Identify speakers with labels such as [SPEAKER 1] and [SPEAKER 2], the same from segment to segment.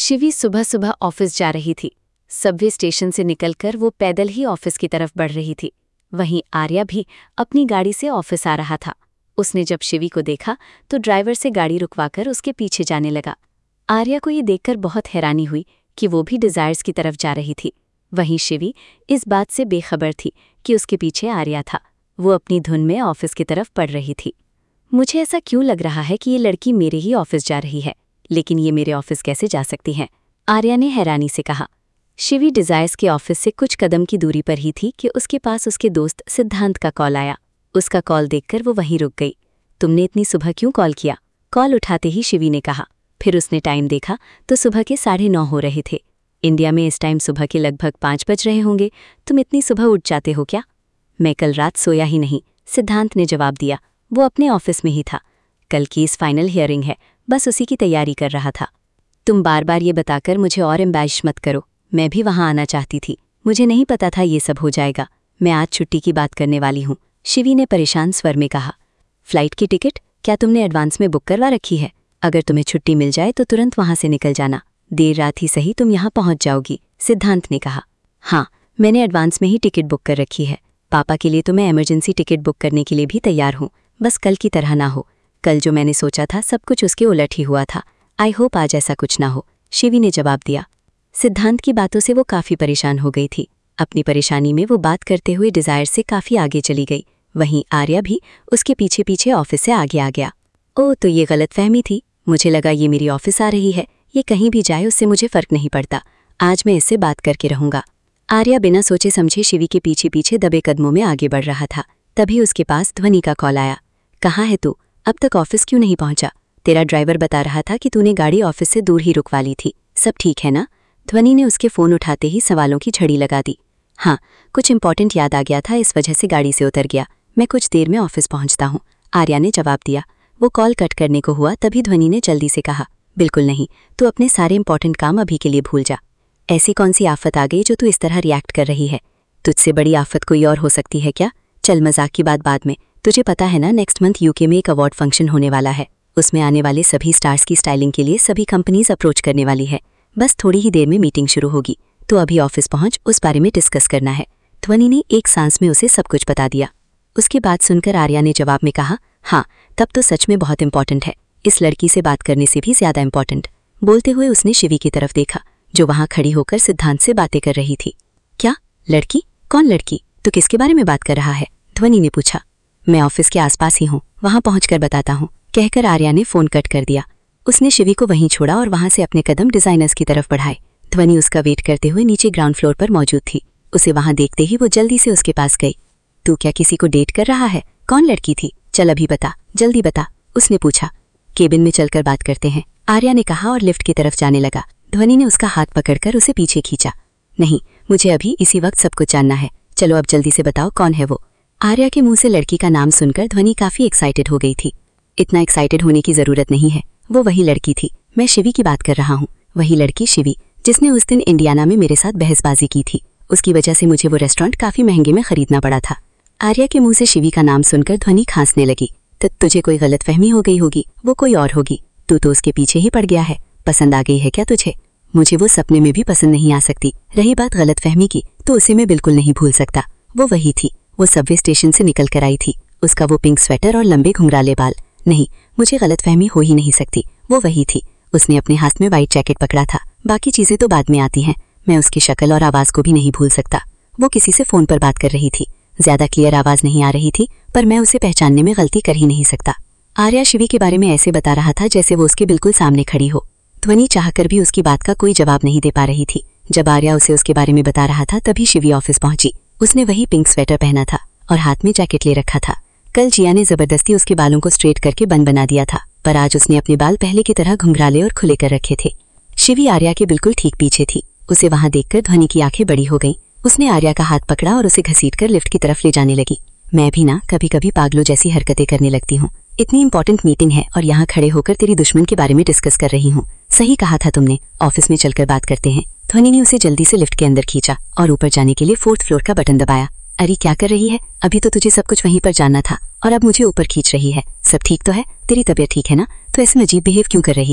[SPEAKER 1] शिवी सुबह सुबह ऑफिस जा रही थी। सबवे स्टेशन से निकलकर वो पैदल ही ऑफिस की तरफ बढ़ रही थी। वहीं आर्या भी अपनी गाड़ी से ऑफिस आ रहा था। उसने जब शिवी को देखा तो ड्राइवर से गाड़ी रुकवाकर उसके पीछे जाने लगा। आर्या को ये देखकर बहुत हैरानी हुई कि वो भी डिज़ायर्स की तरफ जा रही थी। वहीं शिवी इस बात से बेखबर थी कि उसके पीछे आर्या था। वो अपनी धुन में ऑफिस की तरफ बढ़ रही थी। मुझे ऐसा क्यों लग रहा है कि ये लड़की मेरे ही ऑफिस जा रही है, लेकिन ये मेरे ऑफिस कैसे जा सकती हैं? आर्या ने हैरानी से कहा। शिवी डिज़ायर्स के ऑफिस से कुछ कदम की दूरी पर ही थी कि उसके पास उसके दोस्त सिद्धांत का कॉल आया। उसका कॉल देखकर वो वहीं रुक गई। तुमने इतनी सुबह क्यों कॉल किया? कॉल उठाते ही शिवी ने कहा। फिर उसने टाइम देखा तो सुबह के 9:30 हो रहे थे। इंडिया में इस टाइम सुबह के लगभग 5 बज रहे होंगे। तुम इतनी सुबह उठ जाते हो क्या? मैं कल रात सोया ही नहीं, सिद्धांत ने जवाब दिया। वो अपने ऑफिस में ही था। कल की इस फाइनल हियरिंग है, बस उसी की तैयारी कर रहा था। तुम बार बार ये बताकर मुझे और एम्बैश मत करो। मैं भी वहाँ आना चाहती थी, मुझे नहीं पता था ये सब हो जाएगा। मैं आज छुट्टी की बात करने वाली हूँ, शिवी ने परेशान स्वर में कहा। फ्लाइट की टिकट क्या तुमने एडवांस में बुक करवा रखी है? अगर तुम्हें छुट्टी मिल जाए तो तुरंत वहाँ से निकल जाना। देर रात ही सही तुम यहाँ पहुँच जाओगी, सिद्धांत ने कहा। हाँ, मैंने एडवांस में ही टिकट बुक कर रखी है। पापा के लिए तो मैं इमरजेंसी टिकट बुक करने के लिए भी तैयार हूँ, बस कल की तरह ना हो। कल जो मैंने सोचा था सब कुछ उसके उलट ही हुआ था। आई होप आज ऐसा कुछ ना हो, शिवी ने जवाब दिया। सिद्धांत की बातों से वो काफ़ी परेशान हो गई थी। अपनी परेशानी में वो बात करते हुए डिज़ायर से काफ़ी आगे चली गई। वहीं आर्या भी उसके पीछे पीछे ऑफिस से आगे आ गया। ओह, तो ये गलतफहमी थी। मुझे लगा ये मेरी ऑफिस आ रही है। ये कहीं भी जाए उससे मुझे फ़र्क नहीं पड़ता। आज मैं इससे बात करके रहूँगा। आर्या बिना सोचे समझे शिवी के पीछे पीछे दबे कदमों में आगे बढ़ रहा था। तभी उसके पास ध्वनि का कॉल आया। कहाँ है तू? अब तक ऑफिस क्यों नहीं पहुंचा? तेरा ड्राइवर बता रहा था कि तूने गाड़ी ऑफिस से दूर ही रुकवा ली थी। सब ठीक है ना? ध्वनि ने उसके फ़ोन उठाते ही सवालों की झड़ी लगा दी। हाँ, कुछ इंपॉर्टेंट याद आ गया था, इस वजह से गाड़ी से उतर गया। मैं कुछ देर में ऑफिस पहुंचता हूँ, आर्या ने जवाब दिया। वो कॉल कट करने को हुआ तभी ध्वनि ने जल्दी से कहा। बिल्कुल नहीं, तू अपने सारे इंपॉर्टेंट काम अभी के लिए भूल जा। ऐसी कौन सी आफत आ गई जो तू इस तरह रिएक्ट कर रही है? तुझसे बड़ी आफत कोई और हो सकती है क्या? चल, मजाक की बात बाद में। तुझे पता है ना, नेक्स्ट मंथ यूके में एक अवार्ड फंक्शन होने वाला है। उसमें आने वाले सभी स्टार्स की स्टाइलिंग के लिए सभी कंपनीज अप्रोच करने वाली है। बस थोड़ी ही देर में मीटिंग शुरू होगी, तो अभी ऑफिस पहुंच, उस बारे में डिस्कस करना है। ध्वनि ने एक सांस में उसे सब कुछ बता दिया। उसकी बात सुनकर आर्या ने जवाब में कहा, हाँ, तब तो सच में बहुत इंपॉर्टेंट है। इस लड़की से बात करने से भी ज्यादा इंपॉर्टेंट। बोलते हुए उसने शिवी की तरफ देखा, जो वहां खड़ी होकर सिद्धांत से बातें कर रही थी। क्या लड़की? कौन लड़की? तो किसके बारे में बात कर रहा है? ध्वनि ने पूछा। मैं ऑफिस के आसपास ही हूँ, वहां पहुंचकर बताता हूँ, कहकर आर्या ने फोन कट कर दिया। उसने शिवी को वहीं छोड़ा और वहां से अपने कदम डिजाइनर्स की तरफ बढ़ाए। ध्वनि उसका वेट करते हुए नीचे ग्राउंड फ्लोर पर मौजूद थी। उसे वहां देखते ही वो जल्दी से उसके पास गई। तू क्या किसी को डेट कर रहा है? कौन लड़की थी? चल अभी बता, जल्दी बता, उसने पूछा। केबिन में चलकर बात करते हैं, आर्या ने कहा और लिफ्ट की तरफ जाने लगा। ध्वनि ने उसका हाथ पकड़कर उसे पीछे खींचा। नहीं, मुझे अभी इसी वक्त सब कुछ जानना है। चलो अब जल्दी से बताओ, कौन है वो? आर्या के मुंह से लड़की का नाम सुनकर ध्वनि काफी एक्साइटेड हो गई थी। इतना एक्साइटेड होने की जरूरत नहीं है, वो वही लड़की थी। मैं शिवी की बात कर रहा हूँ, वही लड़की शिवी, जिसने उस दिन इंडियाना में मेरे साथ बहसबाजी की थी। उसकी वजह से मुझे वो रेस्टोरेंट काफी महंगे में खरीदना पड़ा था। आर्या के मुंह से शिवी का नाम सुनकर ध्वनि खांसने लगी। तो तुझे कोई गलतफहमी हो गई होगी, वो कोई और होगी। तू तो उसके पीछे ही पड़ गया है। पसंद आ गई है क्या तुझे? मुझे वो सपने में भी पसंद नहीं आ सकती। रही बात गलतफहमी की, तो उसे मैं बिल्कुल नहीं भूल सकता। वो वही थी, वो सबवे स्टेशन से निकल कर आई थी। उसका वो पिंक स्वेटर और लंबे घुंघराले बाल। नहीं, मुझे गलतफहमी हो ही नहीं सकती। वो वही थी। उसने अपने हाथ में व्हाइट जैकेट पकड़ा था। बाकी चीजें तो बाद में आती हैं। मैं उसकी शक्ल और आवाज को भी नहीं भूल सकता। वो किसी से फोन पर बात कर रही थी। ज्यादा क्लियर आवाज नहीं आ रही थी, पर मैं उसे पहचानने में गलती कर ही नहीं सकता। आर्या शिवी के बारे में ऐसे बता रहा था जैसे वो उसके बिल्कुल सामने खड़ी हो। ध्वनि चाहकर भी उसकी बात का कोई जवाब नहीं दे पा रही थी। जब आर्या उसे उसके बारे में बता रहा था तभी शिवी ऑफिस पहुंची। उसने वही पिंक स्वेटर पहना था और हाथ में जैकेट ले रखा था। कल जिया ने जबरदस्ती उसके बालों को स्ट्रेट करके बन बना दिया था, पर आज उसने अपने बाल पहले की तरह घुंघराले और खुले कर रखे थे। शिवी आर्या के बिल्कुल ठीक पीछे थी। उसे वहां देखकर ध्वनि की आंखें बड़ी हो गईं। उसने आर्या का हाथ पकड़ा और उसे घसीटकर लिफ्ट की तरफ ले जाने लगी। मैं भी ना कभी कभी पागलों जैसी हरकतें करने लगती हूँ। इतनी इंपॉर्टेंट मीटिंग है और यहाँ खड़े होकर तेरी दुश्मन के बारे में डिस्कस कर रही हूँ। सही कहा था तुमने, ऑफिस में चलकर बात करते हैं। ध्वनि ने उसे जल्दी से लिफ्ट के अंदर खींचा और ऊपर जाने के लिए 4th फ्लोर का बटन दबाया। अरे क्या कर रही है? अभी तो तुझे सब कुछ वहीं पर जानना था और अब मुझे ऊपर खींच रही है। सब ठीक तो है? तेरी तबीयत ठीक है ना? तो ऐसे अजीब बिहेव क्यों कर रही है?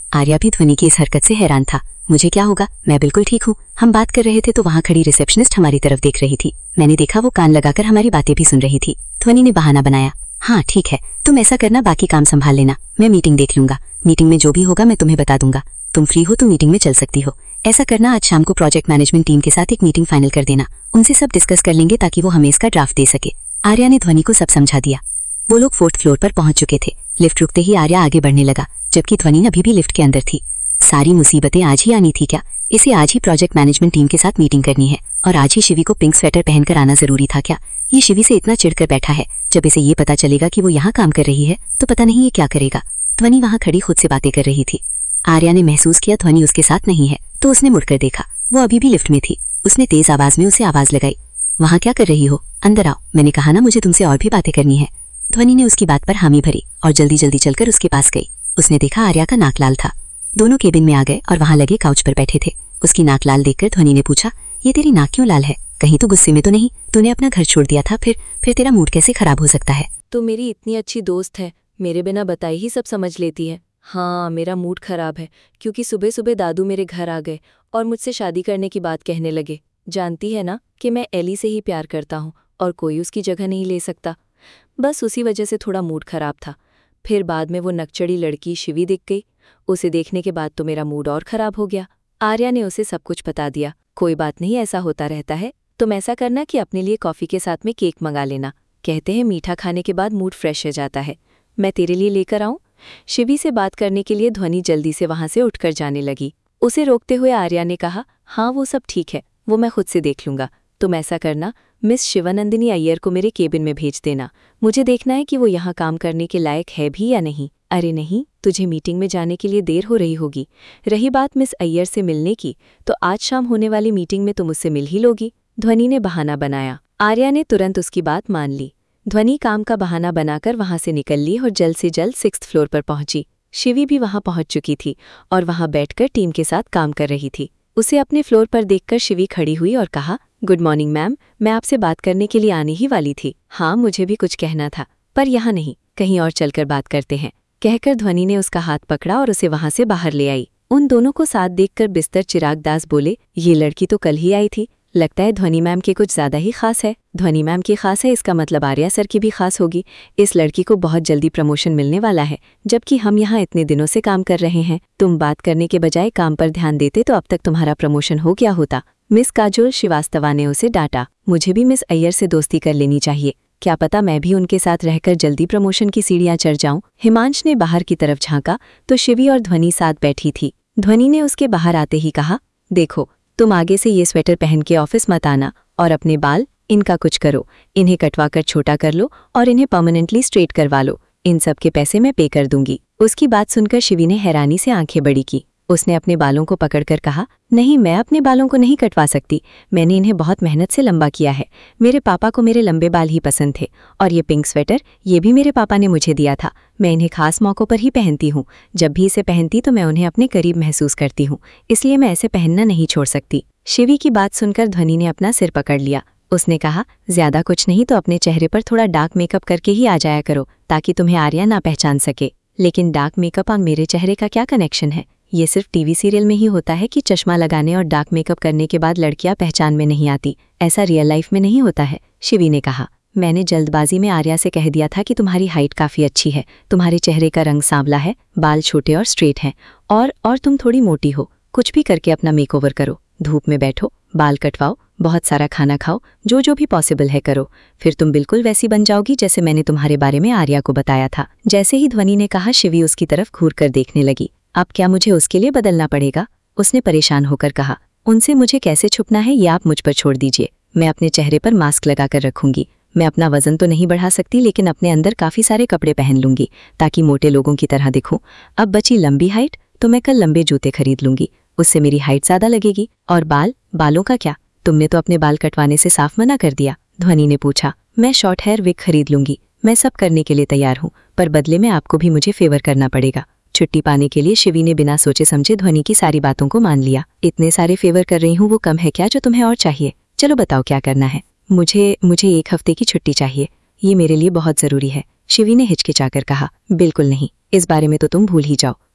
[SPEAKER 2] आर्या भी ध्वनि की इस हरकत से हैरान था। मुझे क्या होगा, मैं बिल्कुल ठीक हूँ। हम बात कर रहे थे तो वहाँ खड़ी रिसेप्शनिस्ट हमारी तरफ देख रही थी। मैंने देखा वो कान लगाकर हमारी बातें भी सुन रही थी। ध्वनि ने बहाना बनाया। हाँ ठीक है, तुम ऐसा करना, बाकी काम संभाल लेना, मैं मीटिंग देख लूंगा। मीटिंग में जो भी होगा मैं तुम्हें बता दूंगा। तुम फ्री हो तो मीटिंग में चल सकती हो। ऐसा करना, आज शाम को प्रोजेक्ट मैनेजमेंट टीम के साथ एक मीटिंग फाइनल कर देना। उनसे सब डिस्कस कर लेंगे ताकि वो हमें इसका ड्राफ्ट दे सके। आर्या ने ध्वनि को सब समझा दिया। वो लोग 4th फ्लोर पर पहुंच चुके थे। लिफ्ट रुकते ही आर्या आगे बढ़ने लगा, जबकि ध्वनि अभी भी लिफ्ट के अंदर थी। सारी मुसीबतें आज ही आनी थी क्या? इसे आज ही प्रोजेक्ट मैनेजमेंट टीम के साथ मीटिंग करनी है और आज ही शिवी को पिंक स्वेटर पहनकर आना जरूरी था क्या? ये शिवी से इतना चिढ़कर बैठा है, जब इसे ये पता चलेगा कि वो यहाँ काम कर रही है तो पता नहीं ये क्या करेगा। ध्वनि वहाँ खड़ी खुद से बातें कर रही थी। आर्या ने महसूस किया ध्वनि उसके साथ नहीं है, तो उसने मुड़कर देखा। वो अभी भी लिफ्ट में थी। उसने तेज आवाज में उसे आवाज लगाई। वहाँ क्या कर रही हो? अंदर आओ, मैंने कहा ना मुझे तुमसे और भी बातें करनी है। ध्वनि ने उसकी बात पर हामी भरी और जल्दी जल्दी चलकर उसके पास गई। उसने देखा आर्या का नाक लाल था। दोनों केबिन में आ गए और वहां लगे काउच पर बैठे थे। उसकी नाक लाल देखकर ध्वनि ने पूछा, ये तेरी नाक क्यों लाल है? कहीं तो गुस्से में तो नहीं? तूने अपना घर छोड़ दिया था, फिर तेरा मूड कैसे खराब हो सकता है?
[SPEAKER 3] तो मेरी इतनी अच्छी दोस्त है, मेरे बिना बताई ही सब समझ लेती है। हाँ, मेरा मूड खराब है क्योंकि सुबह सुबह दादू मेरे घर आ गए और मुझसे शादी करने की बात कहने लगे। जानती है ना कि मैं एली से ही प्यार करता हूँ और कोई उसकी जगह नहीं ले सकता। बस उसी वजह से थोड़ा मूड खराब था। फिर बाद में वो नकचड़ी लड़की शिवी दिख गई। उसे देखने के बाद तो मेरा मूड और खराब हो गया। आर्या ने उसे सब कुछ बता दिया। कोई बात नहीं, ऐसा होता रहता है। तुम ऐसा करना कि अपने लिए कॉफ़ी के साथ में केक मंगा लेना। कहते हैं मीठा खाने के बाद मूड फ्रेश हो जाता है। मैं तेरे लिए लेकर आऊं? शिवी से बात करने के लिए ध्वनि जल्दी से वहां से उठकर जाने लगी। उसे रोकते हुए आर्या ने कहा, हाँ वो सब ठीक है, वो मैं खुद से देख लूंगा। तुम ऐसा करना, मिस शिवानंदिनी अय्यर को मेरे केबिन में भेज देना। मुझे देखना है कि वो यहाँ काम करने के लायक है भी या नहीं। अरे नहीं, तुझे मीटिंग में जाने के लिए देर हो रही होगी। रही बात मिस अय्यर से मिलने की, तो आज शाम होने वाली मीटिंग में तुम उससे मिल ही लोगी। ध्वनि ने बहाना बनाया। आर्या ने तुरंत उसकी बात मान ली। ध्वनि काम का बहाना बनाकर वहां से निकल ली और जल्द से जल्द 6th फ्लोर पर पहुंची। शिवी भी वहां पहुंच चुकी थी और वहां बैठकर टीम के साथ काम कर रही थी। उसे अपने फ्लोर पर देखकर शिवी खड़ी हुई और कहा, गुड मॉर्निंग मैम, मैं आपसे बात करने के लिए आने ही वाली थी। हाँ, मुझे भी कुछ कहना था, पर यहाँ नहीं, कहीं और चलकर बात करते हैं। कहकर ध्वनि ने उसका हाथ पकड़ा और उसे वहां से बाहर ले आई। उन दोनों को साथ देखकर बिस्तर चिराग दास बोले, ये लड़की तो कल ही आई थी, लगता है ध्वनि मैम की कुछ ज्यादा ही खास है। ध्वनि मैम की खास है, इसका मतलब आर्या सर की भी खास होगी। इस लड़की को बहुत जल्दी प्रमोशन मिलने वाला है, जबकि हम यहाँ इतने दिनों से काम कर रहे हैं। तुम बात करने के बजाय काम पर ध्यान देते तो अब तक तुम्हारा प्रमोशन हो गया होता। मिस काजोल श्रीवास्तवा ने उसे डांटा। मुझे भी मिस अय्यर से दोस्ती कर लेनी चाहिए, क्या पता मैं भी उनके साथ रहकर जल्दी प्रमोशन की सीढ़ियां चढ़ जाऊं। हिमांश ने बाहर की तरफ झांका तो शिवी और ध्वनि साथ बैठी थी। ध्वनि ने उसके बाहर आते ही कहा, देखो तुम आगे से ये स्वेटर पहन के ऑफिस मत आना और अपने बाल इनका कुछ करो, इन्हें कटवाकर छोटा कर लो और इन्हें परमानेंटली स्ट्रेट करवा लो। इन सब के पैसे मैं पे कर दूंगी। उसकी बात सुनकर शिवी ने हैरानी से आंखें बड़ी की। उसने अपने बालों को पकड़कर कहा, नहीं, मैं अपने बालों को नहीं कटवा सकती। मैंने इन्हें बहुत मेहनत से लंबा किया है। मेरे पापा को मेरे लंबे बाल ही पसंद थे और ये पिंक स्वेटर ये भी मेरे पापा ने मुझे दिया था। मैं इन्हें खास मौक़ों पर ही पहनती हूँ। जब भी इसे पहनती तो मैं उन्हें अपने करीब महसूस करती हूँ, इसलिए मैं ऐसे पहनना नहीं छोड़ सकती। शिवी की बात सुनकर ध्वनि ने अपना सिर पकड़ लिया। उसने कहा, ज्यादा कुछ नहीं तो अपने चेहरे पर थोड़ा डार्क मेकअप करके ही आ जाया करो ताकि तुम्हें आर्या ना पहचान सके। लेकिन डार्क मेकअप और मेरे चेहरे का क्या कनेक्शन है? ये सिर्फ टीवी सीरियल में ही होता है कि चश्मा लगाने और डार्क मेकअप करने के बाद लड़कियां पहचान में नहीं आती। ऐसा रियल लाइफ में नहीं होता है। शिवी ने कहा, मैंने जल्दबाजी में आर्या से कह दिया था कि तुम्हारी हाइट काफ़ी अच्छी है, तुम्हारे चेहरे का रंग सांवला है, बाल छोटे और स्ट्रेट हैं और तुम थोड़ी मोटी हो। कुछ भी करके अपना मेकओवर करो, धूप में बैठो, बाल कटवाओ, बहुत सारा खाना खाओ, जो भी पॉसिबल है करो, फिर तुम बिल्कुल वैसी बन जाओगी जैसे मैंने तुम्हारे बारे में आर्या को बताया था। जैसे ही ध्वनि ने कहा, शिवी उसकी तरफ घूर कर देखने लगी। अब क्या मुझे उसके लिए बदलना पड़ेगा? उसने परेशान होकर कहा। उनसे मुझे कैसे छुपना है ये आप मुझ पर छोड़ दीजिए। मैं अपने चेहरे पर मास्क लगाकर रखूंगी। मैं अपना वजन तो नहीं बढ़ा सकती, लेकिन अपने अंदर काफ़ी सारे कपड़े पहन लूंगी ताकि मोटे लोगों की तरह दिखूं। अब बची लंबी हाइट तो मैं कल लंबे जूते खरीद लूंगी, उससे मेरी हाइट ज़्यादा लगेगी। और बालों का क्या? तुमने तो अपने बाल कटवाने से साफ मना कर दिया। ध्वनि ने पूछा। मैं शॉर्ट हेयर विग खरीद लूंगी। मैं सब करने के लिए तैयार हूँ, पर बदले में आपको भी मुझे फेवर करना पड़ेगा। छुट्टी पाने के लिए शिवी ने बिना सोचे समझे ध्वनि की सारी बातों को मान लिया। इतने सारे फेवर कर रही हूँ, वो कम है क्या जो तुम्हें और चाहिए? चलो बताओ क्या करना है। मुझे 1 हफ्ते की छुट्टी चाहिए, ये मेरे लिए बहुत ज़रूरी है। शिवी ने हिचकिचाकर कहा। बिल्कुल नहीं, इस बारे में तो तुम भूल ही जाओ।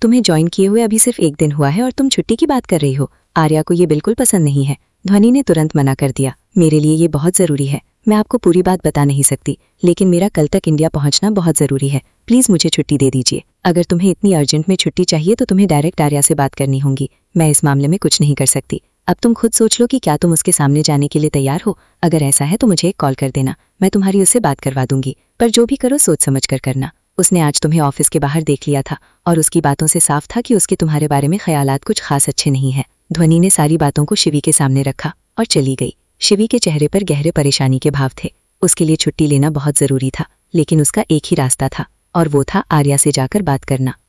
[SPEAKER 2] तुम्हें ज्वाइन किए हुए अभी सिर्फ 1 दिन हुआ है और तुम छुट्टी की बात कर रही हो। आर्या को ये बिल्कुल पसंद नहीं है। ध्वनि ने तुरंत मना कर दिया। मेरे लिए ये बहुत ज़रूरी है। मैं आपको पूरी बात बता नहीं सकती, लेकिन मेरा कल तक इंडिया पहुंचना बहुत ज़रूरी है। प्लीज़ मुझे छुट्टी दे दीजिए। अगर तुम्हें इतनी अर्जेंट में छुट्टी चाहिए तो तुम्हें डायरेक्ट आर्या से बात करनी होगी। मैं इस मामले में कुछ नहीं कर सकती। अब तुम खुद सोच लो कि क्या तुम उसके सामने जाने के लिए तैयार हो। अगर ऐसा है तो मुझे एक कॉल कर देना, मैं तुम्हारी उससे बात करवा दूंगी। पर जो भी करो सोच समझ कर करना। उसने आज तुम्हें ऑफिस के बाहर देख लिया था और उसकी बातों से साफ था कि उसके तुम्हारे बारे में ख्यालात कुछ खास अच्छे नहीं है। ध्वनि ने सारी बातों को शिवी के सामने रखा और चली गई। शिवी के चेहरे पर गहरे परेशानी के भाव थे। उसके लिए छुट्टी लेना बहुत ज़रूरी था, लेकिन उसका एक ही रास्ता था और वो था आर्या से जाकर बात करना।